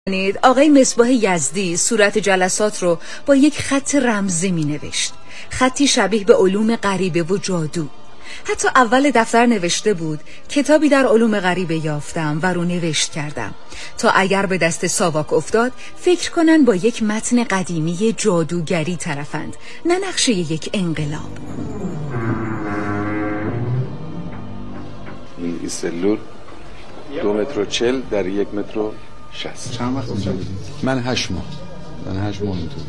آقای مصباح یزدی صورت جلسات رو با یک خط رمزی می نوشت، خطی شبیه به علوم غریبه و جادو. حتی اول دفتر نوشته بود کتابی در علوم غریبه یافتم و رو نوشت کردم تا اگر به دست ساواک افتاد فکر کنن با یک متن قدیمی جادوگری طرفند، نه نقشه یک انقلاب. این سلول 2 متر و 40 در 1 متر و 60. چند وقت اینجا بودید؟ من 8 ماه اینطور.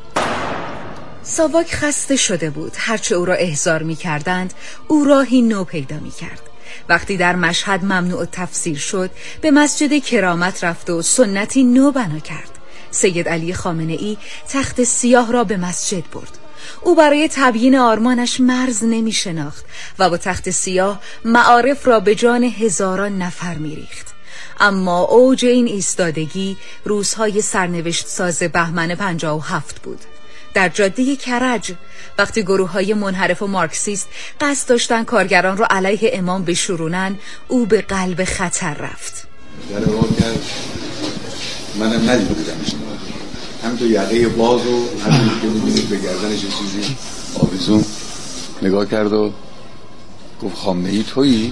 ساواک خسته شده بود. هرچه او را احضار می کردند او راهی نو پیدا می کرد. وقتی در مشهد ممنوع تفسیر شد به مسجد کرامت رفت و سنتی نو بنا کرد. سید علی خامنه‌ای تخت سیاه را به مسجد برد. او برای تبیین آرمانش مرز نمی شناخت و با تخت سیاه معارف را به جان هزاران نفر می ریخت. اما اوج این ایستادگی روزهای سرنوشت ساز بهمن 57 بود. در جاده کرج وقتی گروه‌های منحرف و مارکسیست قصد داشتن کارگران را علیه امام بشورونن، او به قلب خطر رفت. در واقع منم ندیده بودم، هم تو یقه باز و همین که می‌بینید به گردنش چیزی آویزون نگاه کرد و گفت خامنه‌ای تویی؟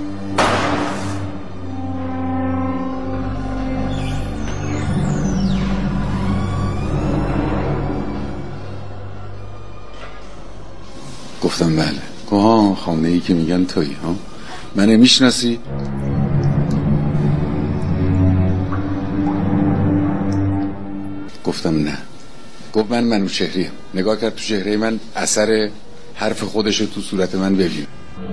گفتم بله. گفت خامنه‌ای که میگن تویی ها؟ منو میشناسی؟ گفتم نه. گفت من منوچهریم. نگاه کرد تو چهره من، اثر حرف خودشو تو صورت من ببین.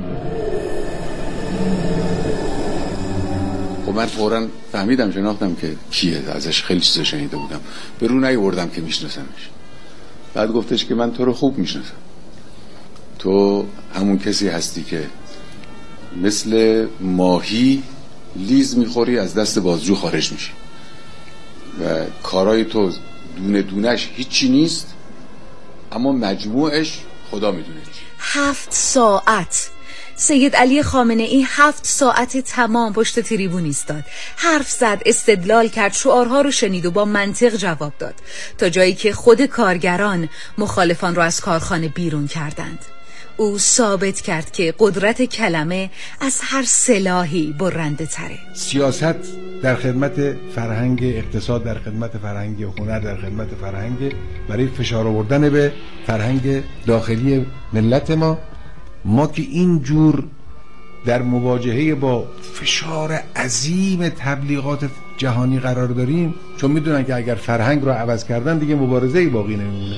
خب من فوراً فهمیدم، شناختم که کیه، ازش خیلی چیزا شنیده بودم، به رو نیاوردم که میشناسمش. بعد گفتش که من تو رو خوب میشناسم، تو همون کسی هستی که مثل ماهی لیز میخوری از دست بازجو خارج میشی و کارای تو دونه دونش هیچی نیست اما مجموعش خدا میدونه. 7 ساعت سید علی خامنه‌ای 7 ساعت تمام پشت تریبون ایستاد، حرف زد، استدلال کرد، شعارها رو شنید و با منطق جواب داد، تا جایی که خود کارگران مخالفان رو از کارخانه بیرون کردند. او ثابت کرد که قدرت کلمه از هر سلاحی برنده تره. سیاست در خدمت فرهنگ، اقتصاد در خدمت فرهنگ، هنر در خدمت فرهنگ، برای فشار آوردن به فرهنگ داخلی ملت ما که اینجور در مواجهه با فشار عظیم تبلیغات جهانی قرار داریم، چون میدونن که اگر فرهنگ رو عوض کردن دیگه مبارزه‌ای باقی نمیمونه.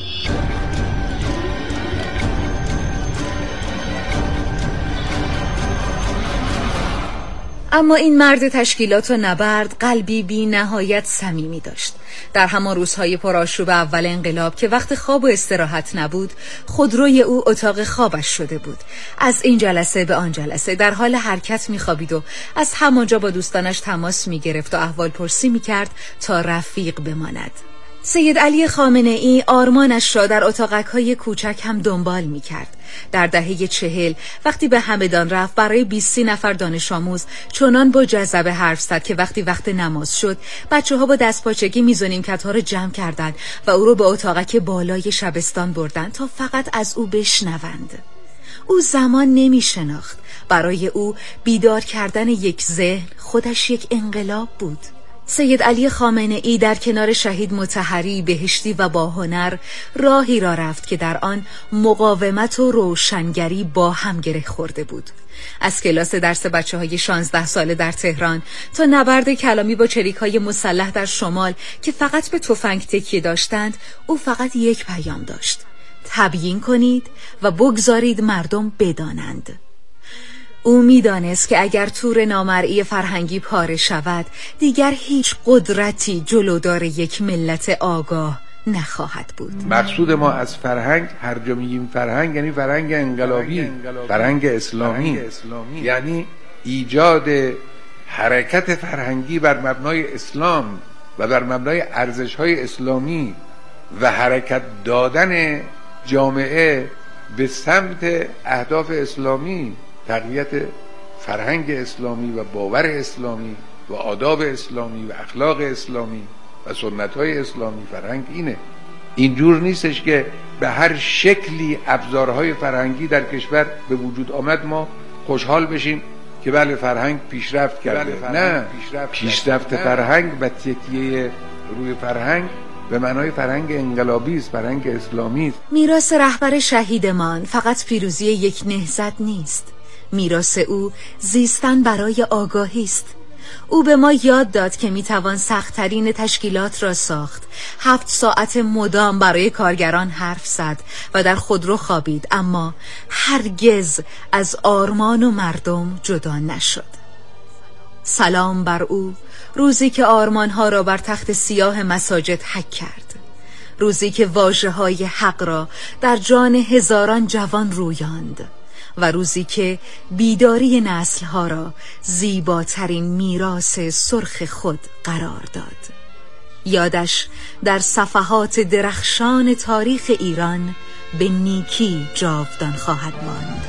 اما این مرد تشکیلات و نبرد قلبی بی نهایت صمیمی داشت. در همان روزهای پرآشوب اول انقلاب که وقت خواب و استراحت نبود، خودروی او اتاق خوابش شده بود. از این جلسه به آن جلسه در حال حرکت می‌خوابید و از همانجا با دوستانش تماس می‌گرفت و احوال پرسی می‌کرد تا رفیق بماند. سید علی خامنه‌ای آرمانش را در اتاقک‌های کوچک هم دنبال می‌کرد. در دهه 40 وقتی به همدان رفت برای 20 نفر دانش آموز چنان با جذبه حرف زد که وقتی وقت نماز شد بچه‌ها با دستپاچگی میز و نیمکت‌ها را جمع کردند و او را به اتاقک بالای شبستان بردند تا فقط از او بشنوند. او زمان نمی شناخت. برای او بیدار کردن یک ذهن خودش یک انقلاب بود. سید علی خامنه‌ای در کنار شهید مطهری بهشتی و با هنر راهی را رفت که در آن مقاومت و روشنگری با هم گره خورده بود. از کلاس درس بچه‌های 16 ساله در تهران تا نبرد کلامی با چریک‌های مسلح در شمال که فقط به تفنگ تکیه داشتند، او فقط یک پیام داشت: تبیین کنید و بگذارید مردم بدانند. او می‌دانست که اگر تور نامرئی فرهنگی پاره شود دیگر هیچ قدرتی جلودار یک ملت آگاه نخواهد بود. مقصود ما از فرهنگ، هر جا میگیم فرهنگ یعنی فرهنگ انقلابی، فرهنگ اسلامی، یعنی ایجاد حرکت فرهنگی بر مبنای اسلام و بر مبنای ارزش‌های اسلامی و حرکت دادن جامعه به سمت اهداف اسلامی، تقویت فرهنگ اسلامی و باور اسلامی و آداب اسلامی و اخلاق اسلامی. و سنت‌های اسلامی. فرهنگ اینه، اینجور نیستش که به هر شکلی ابزارهای فرهنگی در کشور به وجود آمد ما خوشحال بشیم که بله فرهنگ پیشرفت کرده. نه، پیشرفت فرهنگ و تکیه روی فرهنگ به معنای فرهنگ انقلابی است، فرهنگ اسلامی است. میراث رهبر شهیدمان فقط پیروزی یک نهضت نیست. میراث او زیستن برای آگاهی است. او به ما یاد داد که میتوان سخت‌ترین تشکیلات را ساخت، 7 ساعت مدام برای کارگران حرف زد و در خودرو خوابید، اما هرگز از آرمان و مردم جدا نشد. سلام بر او، روزی که آرمانها را بر تخت سیاه مساجد حک کرد، روزی که واژه‌های حق را در جان هزاران جوان رویاند و روزی که بیداری نسل‌ها را زیباترین میراث سرخ خود قرار داد. یادش در صفحات درخشان تاریخ ایران به نیکی جاودان خواهد ماند.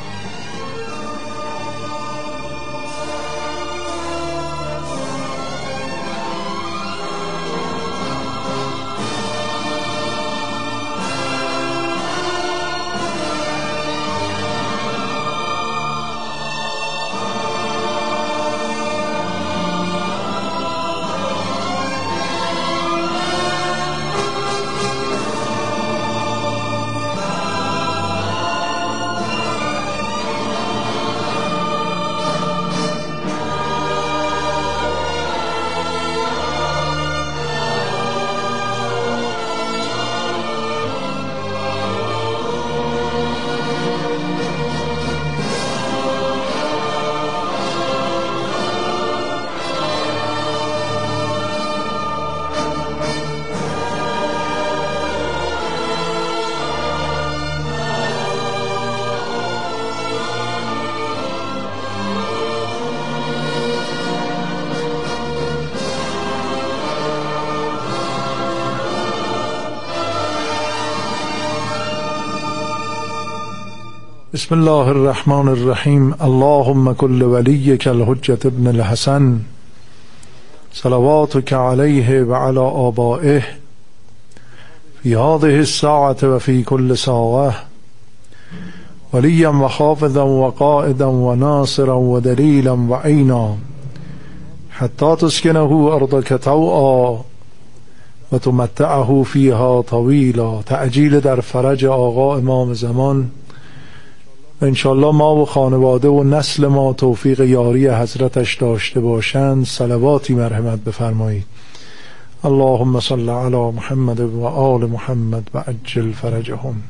بسم الله الرحمن الرحیم. اللهم كل وليك الحجة ابن الحسن صلواتك عليه وعلى آبائه في هذه الساعة وفي كل ساعة وليا وحافظا وقائدا وناصرا ودليلا وعينا حتى تسكنه أرضك طوعا وتمتعه فيها طويلا. تعجیل در فرج آقا امام زمان و انشالله ما و خانواده و نسل ما توفیق یاری حضرتش داشته باشند. صلواتی مرحمت بفرمایید. اللهم صل علی محمد و آل محمد و عجل فرجهم.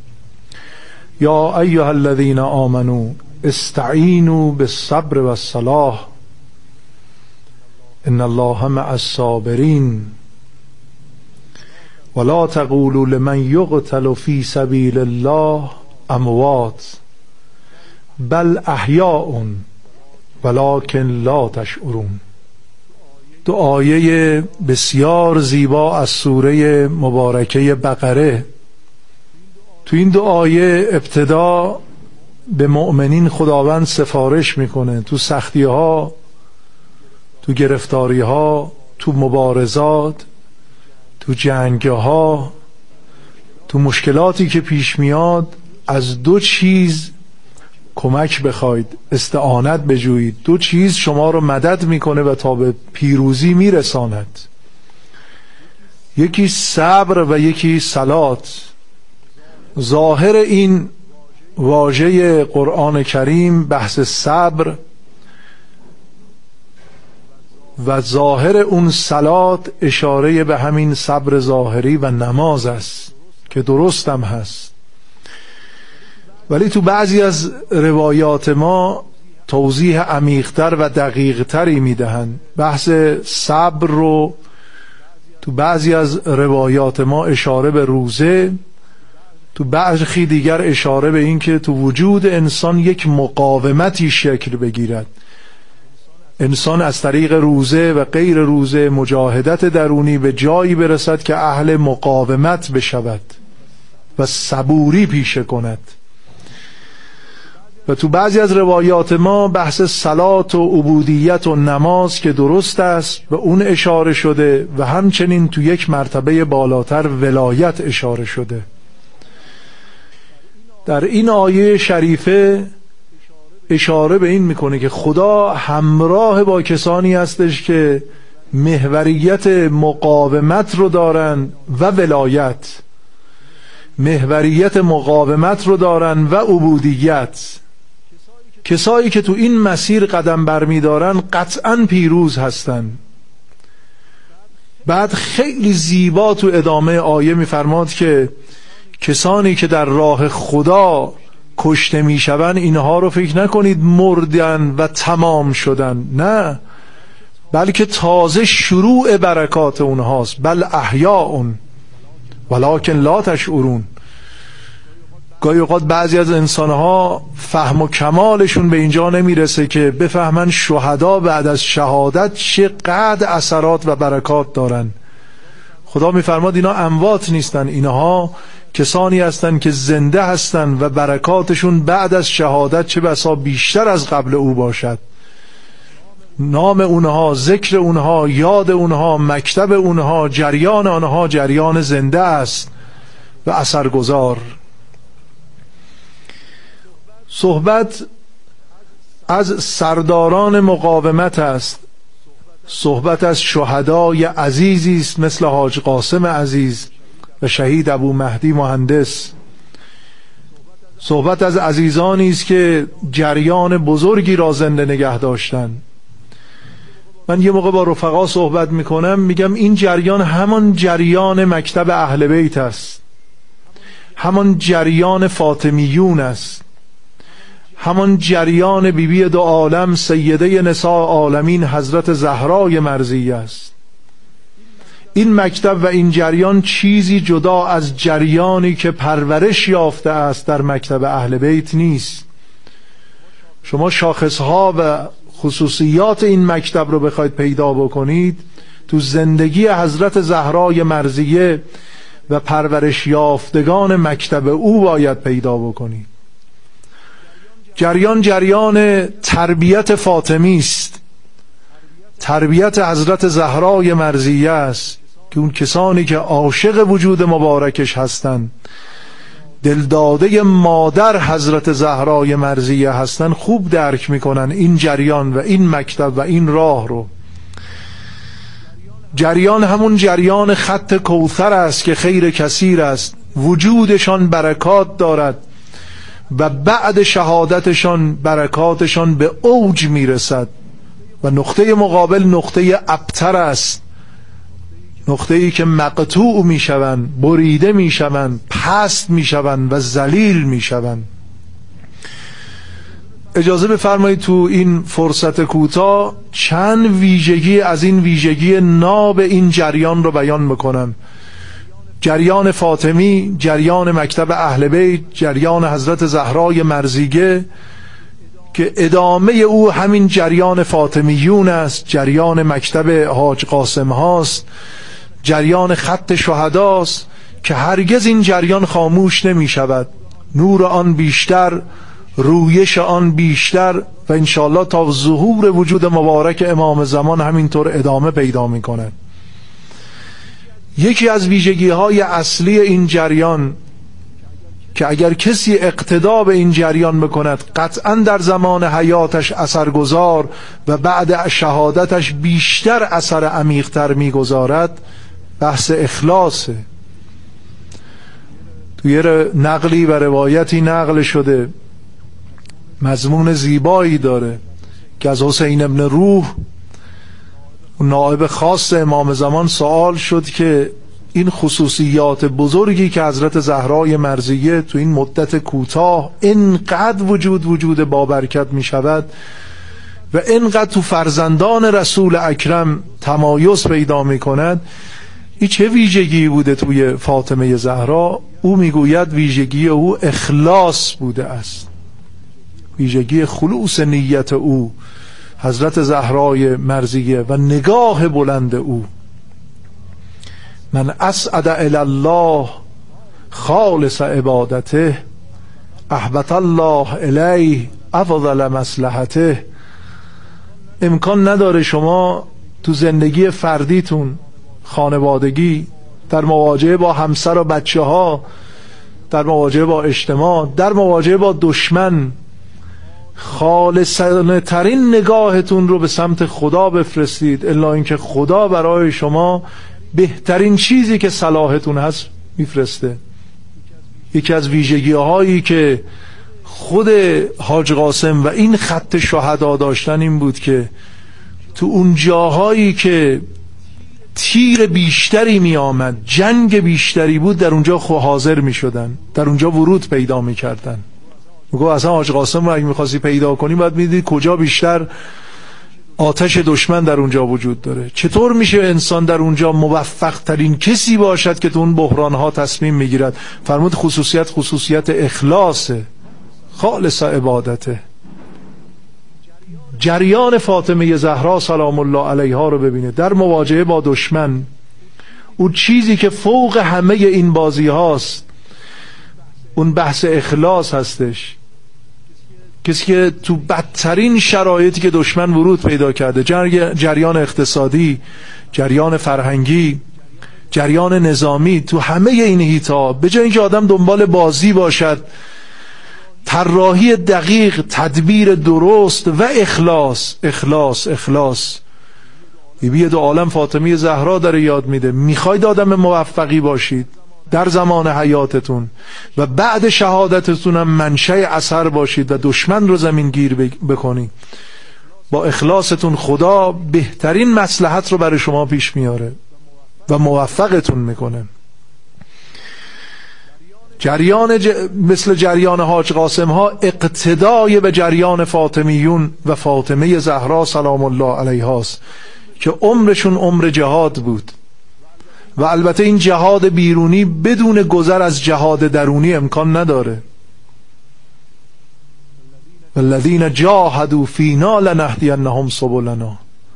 یا ایها الذین آمنوا استعینوا بالصبر والصلاة ان الله مع الصابرین ولا تقولوا لمن یقتل فی سبیل الله اموات بل احیاء ولکن لا تشعرون. دعایه بسیار زیبا از سوره مبارکه بقره. تو این دعایه ابتدا به مؤمنین خداوند سفارش میکنه تو سختی ها، تو گرفتاری ها، تو مبارزات، تو جنگ ها، تو مشکلاتی که پیش میاد از 2 چیز کمک بخواید، استعانت بجویید. 2 چیز شما رو مدد میکنه و تا به پیروزی میرساند. یکی صبر و یکی صلات. ظاهر این واژه قرآن کریم بحث صبر و ظاهر اون صلات اشاره به همین صبر ظاهری و نماز است که درستم هست، ولی تو بعضی از روایات ما توضیح عمیق‌تر و دقیق‌تری میدهند. بحث صبر رو تو بعضی از روایات ما اشاره به روزه، تو بعضی دیگر اشاره به این که تو وجود انسان یک مقاومتی شکل بگیرد. انسان از طریق روزه و غیر روزه مجاهدت درونی به جایی برسد که اهل مقاومت بشود و صبوری پیشه کند. و تو بعضی از روایات ما بحث صلات و عبودیت و نماز که درست است به اون اشاره شده و همچنین تو یک مرتبه بالاتر ولایت اشاره شده. در این آیه شریفه اشاره به این میکنه که خدا همراه با کسانی هستش که محوریت مقاومت رو دارن و ولایت، محوریت مقاومت رو دارن و عبودیت. کسایی که تو این مسیر قدم برمیدارن قطعاً پیروز هستن. بعد خیلی زیبا تو ادامه آیه میفرماد که کسانی که در راه خدا کشته میشون اینها رو فکر نکنید مردن و تمام شدن، نه، بلکه تازه شروع برکات اونهاست. بل احیاء ولکن لا تشعرون. گاهی اوقات بعضی از انسانها فهم و کمالشون به اینجا نمیرسه که بفهمن شهدا بعد از شهادت چقدر اثرات و برکات دارن. خدا میفرماد اینا اموات نیستن، اینها کسانی هستن که زنده هستن و برکاتشون بعد از شهادت چه بسا بیشتر از قبل او باشد. نام اونها، ذکر اونها، یاد اونها، مکتب اونها، جریان آنها جریان زنده است و اثرگذار. صحبت از سرداران مقاومت است، صحبت از شهدای عزیزی است مثل حاج قاسم عزیز و شهید ابو مهدی مهندس. صحبت از عزیزانی است که جریان بزرگی را زنده نگه داشتند. من یه موقع با رفقا صحبت میکنم میگم این جریان همان جریان مکتب اهل بیت است، همان جریان فاطمیون است، همان جریان بیبی دو عالم سیده نساء عالمین حضرت زهرای مرضیه است. این مکتب و این جریان چیزی جدا از جریانی که پرورش یافته است در مکتب اهل بیت نیست. شما شاخصها و خصوصیات این مکتب رو بخواید پیدا بکنید تو زندگی حضرت زهرای مرضیه و پرورش یافتگان مکتب او باید پیدا بکنید. جریان تربیت فاطمی است، تربیت حضرت زهرای مرضیه است که اون کسانی که عاشق وجود مبارکش هستند، دلداده مادر حضرت زهرای مرضیه هستند، خوب درک میکنن این جریان و این مکتب و این راه رو. جریان همون جریان خط کوثر است که خیر کثیر است، وجودشان برکات دارد و بعد شهادتشان برکاتشان به اوج میرسد و نقطه مقابل نقطه ابتر است، نقطه‌ای که مقطوع میشوند، بریده میشوند، پست میشوند و ذلیل میشوند. اجازه بفرمایید تو این فرصت کوتاه چند ویژگی از این ویژگی ناب این جریان رو بیان بکنم. جریان فاطمی، جریان مکتب اهل بیت، جریان حضرت زهرای مرضیه که ادامه او همین جریان فاطمیون است، جریان مکتب حاج قاسم هاست، جریان خط شهداست که هرگز این جریان خاموش نمی شود. نور آن بیشتر، رویش آن بیشتر و انشالله تا ظهور وجود مبارک امام زمان همینطور ادامه پیدا می کند. یکی از ویژگی های اصلی این جریان که اگر کسی اقتدا به این جریان بکند قطعا در زمان حیاتش اثرگذار و بعد شهادتش بیشتر اثر عمیق‌تر میگذارد، بحث اخلاصه. توی نقلی و روایتی نقل شده، مضمون زیبایی داره که از حسین ابن روح نائب خاص امام زمان سوال شد که این خصوصیات بزرگی که حضرت زهرای مرضیه تو این مدت کوتاه اینقدر وجود بابرکت می شود و اینقدر تو فرزندان رسول اکرم تمایز پیدا می کند، این چه ویژگی بوده توی فاطمه زهرا؟ او میگوید ویژگی او اخلاص بوده است، ویژگی خلوص نیت او حضرت زهرای مرضیه و نگاه بلند او. من اسعد الی الله خالص عبادته احبط الله الیه افضل مصلحته. امکان نداره شما تو زندگی فردیتون، خانوادگی، در مواجهه با همسر و بچه ها، در مواجهه با اجتماع، در مواجهه با دشمن، خالصانه ترین نگاهتون رو به سمت خدا بفرستید، الا اینکه خدا برای شما بهترین چیزی که صلاحتون هست میفرسته. یکی از ویژگی هایی که خود حاج قاسم و این خط شهدا داشتن این بود که تو اون جاهایی که تیر بیشتری می آمد، جنگ بیشتری بود، در اونجا حاضر می شدن، در اونجا ورود پیدا می کردن. میگو اصلا حاج قاسم رو اگه می‌خواستی پیدا کنی باید می‌دید کجا بیشتر آتش دشمن در اونجا وجود داره. چطور میشه انسان در اونجا موفق ترین کسی باشد که تو اون بحران ها تصمیم میگیرد؟ فرمود خصوصیت اخلاصه، خالص عبادته. جریان فاطمه زهرا سلام الله علیها رو ببینه در مواجهه با دشمن. اون چیزی که فوق همه این بازی هاست اون بحث اخلاص هستش. کسی که تو بدترین شرایطی که دشمن ورود پیدا کرده، جریان اقتصادی، جریان فرهنگی، جریان نظامی، تو همه این حیطا به جای اینکه آدم دنبال بازی باشد، طراحی دقیق، تدبیر درست و اخلاص. بیبی دو عالم فاطمه زهرا داره یاد میده، میخواید آدم موفقی باشید در زمان حیاتتون و بعد شهادتتون هم منشأ اثر باشید و دشمن رو زمین گیر بکنید، با اخلاصتون خدا بهترین مصلحت رو برای شما پیش میاره و موفقتون میکنه. مثل جریان حاج قاسم ها اقتدای به جریان فاطمیون و فاطمه زهرا سلام الله علیها است که عمرشون عمر جهاد بود. و البته این جهاد بیرونی بدون گذر از جهاد درونی امکان نداره. والذین جاهدوا فینا لنهدینهم سبلنا.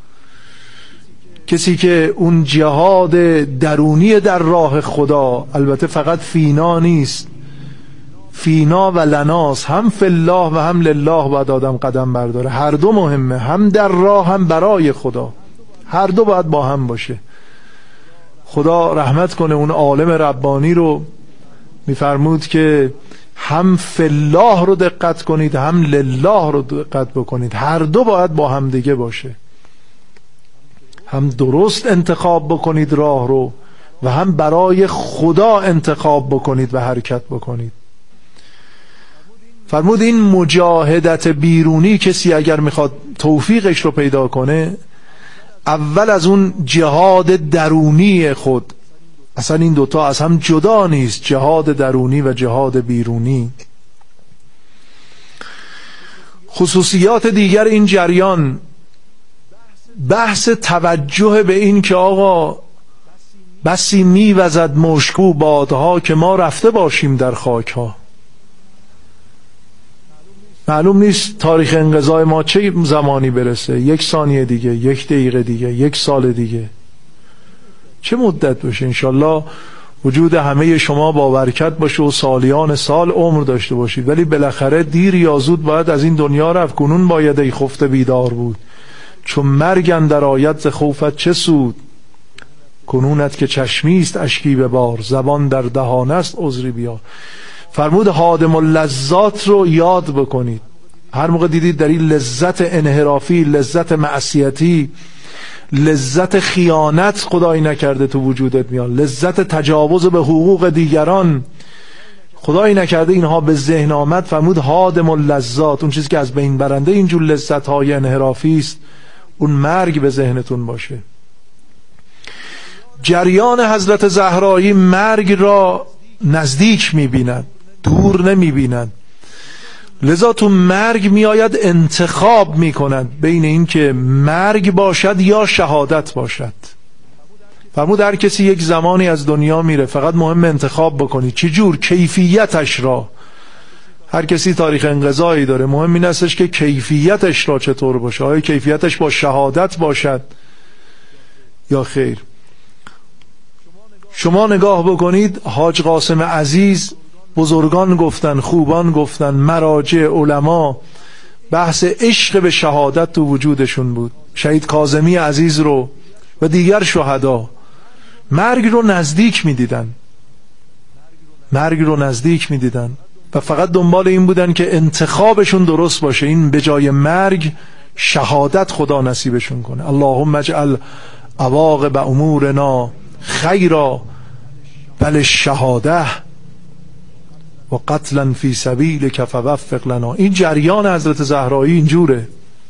کسی که اون جهاد درونی در راه خدا، البته فقط فینا نیست، فینا و لناس، هم فی الله و هم لله باید آدم قدم برداره. هر دو مهمه، هم در راه هم برای خدا، هر دو باید با هم باشه. خدا رحمت کنه اون عالم ربانی رو، میفرمود که هم فی الله رو دقت کنید هم لله رو دقت بکنید، هر دو باید با هم دیگه باشه. هم درست انتخاب بکنید راه رو و هم برای خدا انتخاب بکنید و حرکت بکنید. فرمود این مجاهدت بیرونی کسی اگر میخواد توفیقش رو پیدا کنه، اول از اون جهاد درونی خود، اصلا این دوتا از هم جدا نیست، جهاد درونی و جهاد بیرونی. خصوصیات دیگر این جریان بحث توجه به این که آقا بسی میوزد مشکو بادها که ما رفته باشیم در خاکها. معلوم نیست تاریخ انقضای ما چه زمانی برسه، 1 ثانیه دیگه، 1 دقیقه دیگه، 1 سال دیگه، چه مدت باشه. انشالله وجود همه شما با برکت باشه و سالیان سال عمر داشته باشید، ولی بالاخره دیر یا زود باید از این دنیا رفت. کنون باید ای خفته بیدار بود، چون مرگ اندر آید ز خوفت چه سود. کنونت که چشمیست اشکی به بار، زبان در دهان است عذری بیار. فرمود حادم اللذات رو یاد بکنید. هر موقع دیدید در این لذت انحرافی، لذت معصیتی، لذت خیانت خدایی نکرده تو وجودت میاد، لذت تجاوز به حقوق دیگران خدایی نکرده اینها به ذهن آمد، فرمود حادم اللذات، اون چیزی که از بین برنده اینجور لذت های انحرافی است، اون مرگ به ذهنتون باشه. جریان حضرت زهرایی مرگ را نزدیک میبیند، دور نمیبیند، لذا تو مرگ میآید انتخاب میکند بین این که مرگ باشد یا شهادت باشد. فرمود هر کسی یک زمانی از دنیا میره، فقط مهم انتخاب بکنید چه جور، کیفیتش را. هر کسی تاریخ انقضایی داره، مهم این استش که کیفیتش را چطور باشه، آیا کیفیتش با شهادت باشد یا خیر. شما نگاه بکنید، حاج قاسم عزیز، بزرگان گفتن، خوبان گفتن، مراجع، علما، بحث عشق به شهادت تو وجودشون بود. شهید کاظمی عزیز رو و دیگر شهدا مرگ رو نزدیک میدیدن و فقط دنبال این بودن که انتخابشون درست باشه، این به جای مرگ شهادت خدا نصیبشون کنه. اللهم اجعل عواقب امورنا خیرا بل الشهاده و قتلا فی سبیلک فوفق لنا. این جریان حضرت زهرایی اینجوره.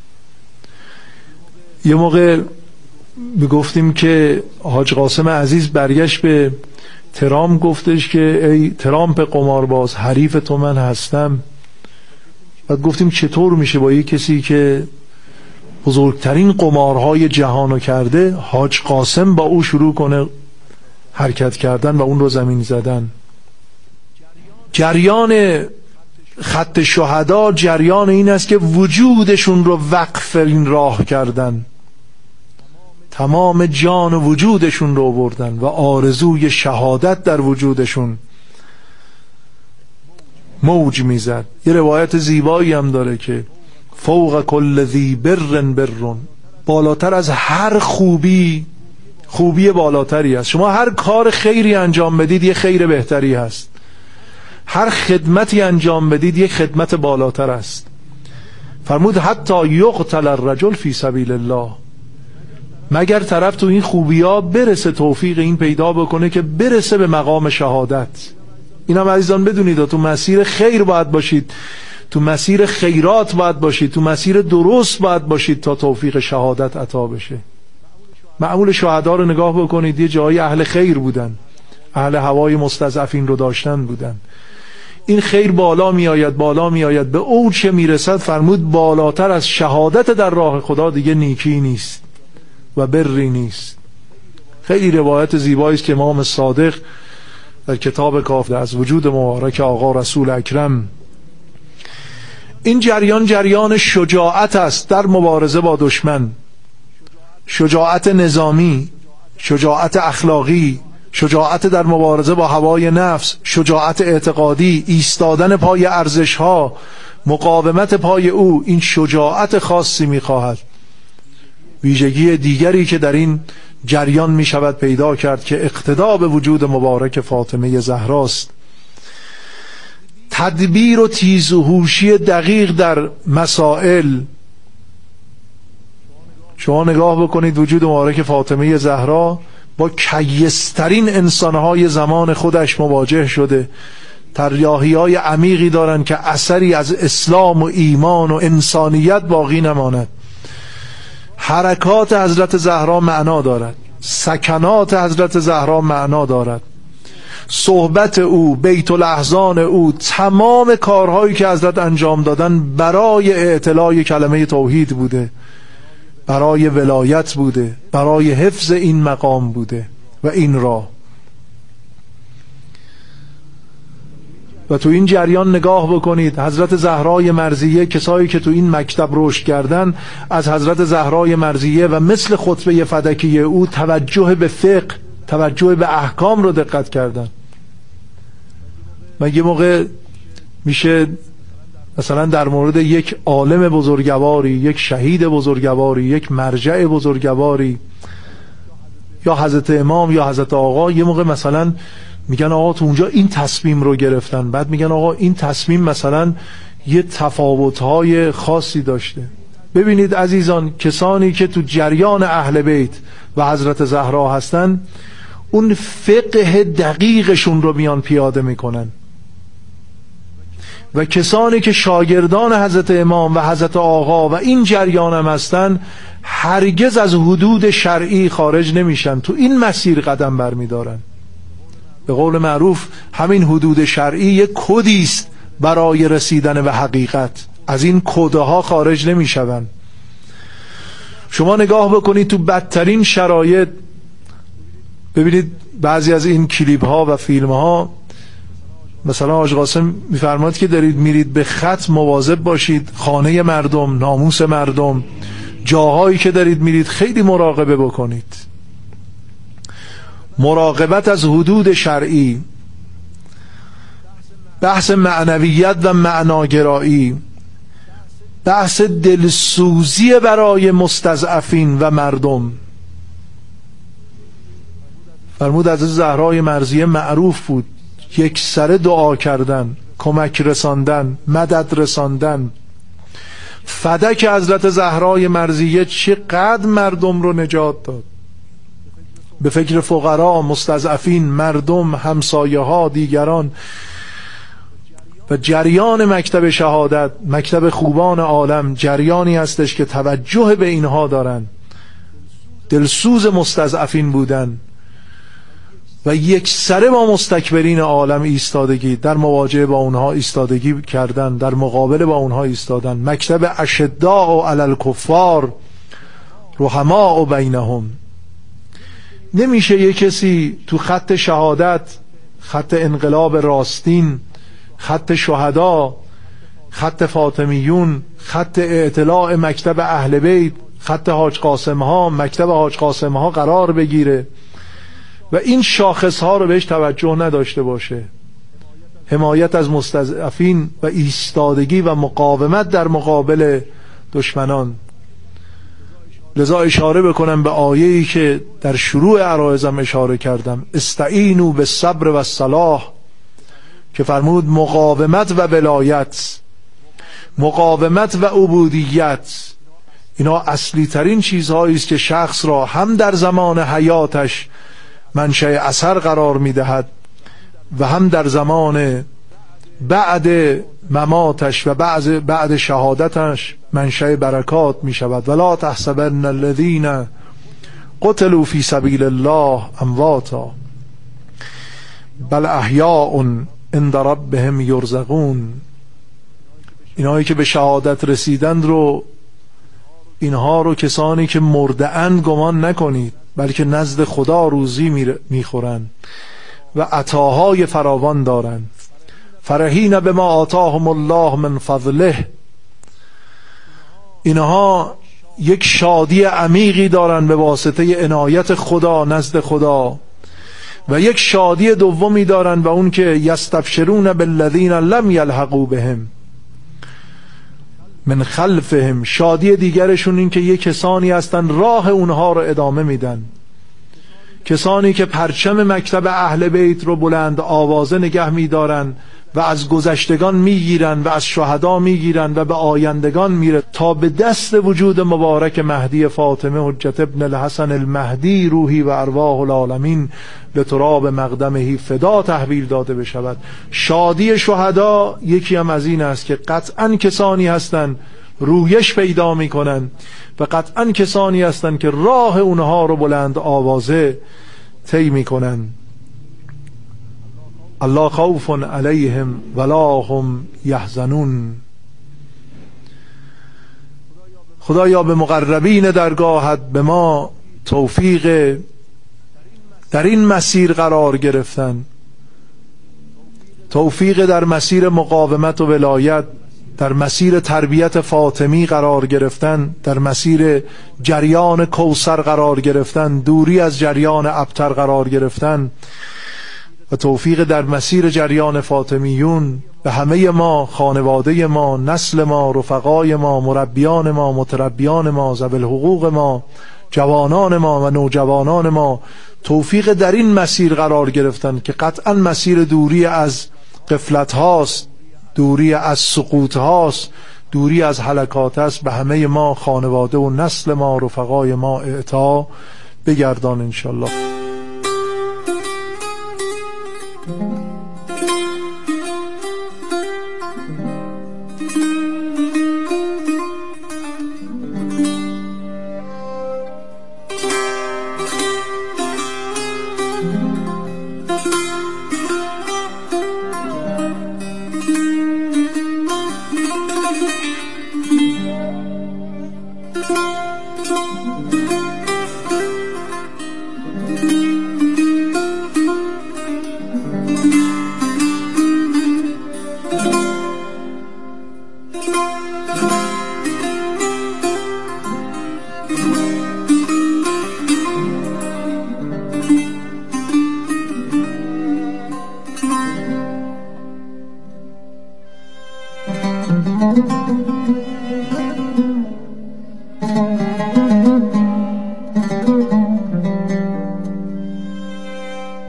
یه موقع میگفتیم که حاج قاسم عزیز برگشت به ترامپ گفتش که ای ترامپ قمارباز، حریف تو من هستم. بعد گفتیم چطور میشه با یه کسی که بزرگترین قمارهای جهانو کرده، حاج قاسم با او شروع کنه حرکت کردن و اون رو زمین زدن. جریان خط شهدا جریان این است که وجودشون رو وقف این راه کردن، تمام جان و وجودشون رو آوردن و آرزوی شهادت در وجودشون موج میزد. یه روایت زیبایی هم داره که فوق کل ذی بر برون، بالاتر از هر خوبی بالاتری است. شما هر کار خیری انجام بدید یه خیر بهتری هست، هر خدمتی انجام بدید یک خدمت بالاتر است. فرمود حتی یقتل الرجل فی سبیل الله، مگر طرف تو این خوبی‌ها برسه، توفیق این پیدا بکنه که برسه به مقام شهادت. اینم عزیزان بدونید تو مسیر خیر باید باشید، تو مسیر خیرات باید باشید، تو مسیر درست باید باشید تا توفیق شهادت عطا بشه. معمول شهدا رو نگاه بکنید، یه جایی اهل خیر بودن، اهل هوای مستضعفین رو داشتن بودن. این خیر بالا می آید به اوج میرسد. فرمود بالاتر از شهادت در راه خدا دیگه نیکی نیست و بری نیست. خیلی روایت زیبایی است که امام صادق در کتاب کافی از وجود مبارک آقا رسول اکرم. این جریان شجاعت است در مبارزه با دشمن، شجاعت نظامی، شجاعت اخلاقی، شجاعت در مبارزه با هوای نفس، شجاعت اعتقادی، ایستادن پای ارزش‌ها، مقاومت پای او. این شجاعت خاصی می‌خواهد. ویژگی دیگری که در این جریان می شود پیدا کرد که اقتدا به وجود مبارک فاطمه زهراست. تدبیر و تیزهوشی دقیق در مسائل. شما نگاه بکنید وجود مبارک فاطمه زهرا با کیسترین انسانهای زمان خودش مواجه شده. تریاحی‌های عمیقی دارن که اثری از اسلام و ایمان و انسانیت باقی نماند. حرکات حضرت زهرا معنا دارد، سکنات حضرت زهرا معنا دارد، صحبت او، بیت الاحزان او، تمام کارهایی که حضرت انجام دادن برای اعتلاء کلمه توحید بوده، برای ولایت بوده، برای حفظ این مقام بوده و این راه. و تو این جریان نگاه بکنید حضرت زهرای مرضیه، کسایی که تو این مکتب رشد کردن از حضرت زهرای مرضیه و مثل خطبه فدکیه او توجه به فقه، توجه به احکام رو دقت کردن. مگه موقع میشه مثلا در مورد یک عالم بزرگواری، یک شهید بزرگواری، یک مرجع بزرگواری یا حضرت امام یا حضرت آقا، یه موقع مثلا میگن آقا تو اونجا این تصمیم رو گرفتن، بعد میگن آقا این تصمیم مثلا یه تفاوت‌های خاصی داشته. ببینید عزیزان، کسانی که تو جریان اهل بیت و حضرت زهرا هستن اون فقه دقیقشون رو میان پیاده میکنن و کسانی که شاگردان حضرت امام و حضرت آقا و این جریان هم هستن هرگز از حدود شرعی خارج نمیشن، تو این مسیر قدم برمیدارن. به قول معروف همین حدود شرعی یک کدی است برای رسیدن به حقیقت، از این کدها خارج نمیشون. شما نگاه بکنید تو بدترین شرایط، ببینید بعضی از این کلیپ ها و فیلم ها، مثلا حاج قاسم میفرماد که دارید میرید به خط مواظب باشید، خانه مردم، ناموس مردم، جاهایی که دارید میرید خیلی مراقبه بکنید. مراقبت از حدود شرعی، بحث معنویت و معناگرایی، بحث دلسوزی برای مستضعفین و مردم. فرمود از زهرای مرضیه معروف بود یک سره دعا کردن، کمک رساندن، مدد رساندن. فدک حضرت زهرای مرضیه چقدر مردم رو نجات داد. به فکر فقرا، مستضعفین، مردم، همسایه ها، دیگران. و جریان مکتب شهادت، مکتب خوبان عالم، جریانی هستش که توجه به اینها دارن، دلسوز مستضعفین بودن و یک سره با مستکبرین عالم ایستادگی، در مواجهه با اونها ایستادگی کردن، در مقابله با اونها ایستادن. مکتب اشداء علی الکفار رحماء بینهم. نمیشه یک کسی تو خط شهادت، خط انقلاب راستین، خط شهدا، خط فاطمیون، خط اطلاع مکتب اهل بیت، خط حاج قاسم ها، مکتب حاج قاسم ها قرار بگیره و این شاخص ها رو بهش توجه نداشته باشه. حمایت از مستضعفین و ایستادگی و مقاومت در مقابل دشمنان. لذا اشاره بکنم به آیه‌ای که در شروع عرایزم اشاره کردم، استعینوا بالصبر و الصلاح، که فرمود مقاومت و ولایت، مقاومت و عبودیت، اینا اصلی ترین چیزهایی است که شخص را هم در زمان حیاتش منشأ اثر قرار میدهد و هم در زمان بعد مماتش و بعد شهادتش منشأ برکات می شود. ولا تحسبن الذين قتلوا في سبيل الله امواتا بل احیاء عند ربهم یرزقون. اینهایی که به شهادت رسیدند رو، اینها رو کسانی که مرده‌اند گمان نکنید، بلکه نزد خدا روزی میخورند و عطاهای فراوان دارند. فرحین بما آتاهم الله من فضله. اینها یک شادی عمیقی دارند به واسطه عنایت خدا نزد خدا، و یک شادی دومی دارند و اون که یستبشرون بالذین لم یلحقوا بهم من خلفهم. شادی دیگرشون این که یک کسانی هستن راه اونها رو ادامه میدن، کسانی که پرچم مکتب اهل بیت رو بلند آوازه نگه میدارن و از گذشتگان میگیرن و از شهدا میگیرن و به آیندگان میره تا به دست وجود مبارک مهدی فاطمه حجت ابن الحسن المهدی روحی و ارواح العالمین به تراب مقدمه فدا تحویل داده بشود. شادی شهدا یکی هم از این است که قطعا کسانی هستند رویش پیدا میکنن و قطعا کسانی هستند که راه اونها رو بلند آوازه طی میکنن. الله خوف علیهم ولا هم یحزنون. خدایا به مقربین درگاهت به ما توفیق در این مسیر قرار گرفتن، توفیق در مسیر مقاومت و ولایت، در مسیر تربیت فاطمی قرار گرفتن، در مسیر جریان کوثر قرار گرفتن، دوری از جریان ابتر قرار گرفتن، و توفیق در مسیر جریان فاطمیون به همه ما، خانواده ما، نسل ما، رفقای ما، مربیان ما، متربیان ما، ذوی الحقوق ما، جوانان ما و نوجوانان ما، توفیق در این مسیر قرار گرفتن که قطعا مسیر دوری از غفلت هاست، دوری از سقوط هاست، دوری از هلاکات است. به همه ما، خانواده و نسل ما، رفقای ما اعطا بگردان انشالله.